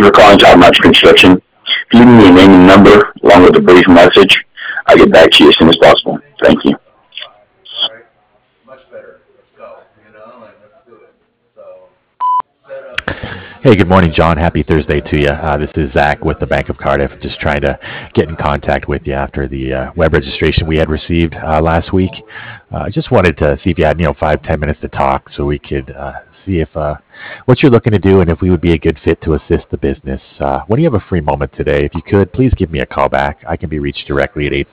you for calling Top Notch Construction. If you leave me a name and number along with a brief message, I'll get back to you as soon as possible. Thank you. Hey, good morning, John. Happy Thursday to you. This is Zach with the Bank of Cardiff. Just trying to get in contact with you after the web registration we had received last week. I just wanted to see if you had, 5-10 minutes to talk, so we could see if what you're looking to do and if we would be a good fit to assist the business. When you have a free moment today, if you could, please give me a call back. I can be reached directly at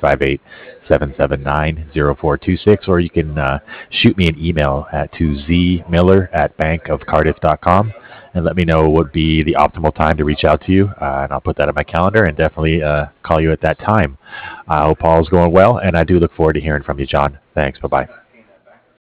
858-779-0426, or you can shoot me an email to zmiller@bankofcardiff.com and let me know what would be the optimal time to reach out to you. And I'll put that on my calendar and definitely call you at that time. I hope all's going well, and I do look forward to hearing from you, John. Thanks. Bye-bye.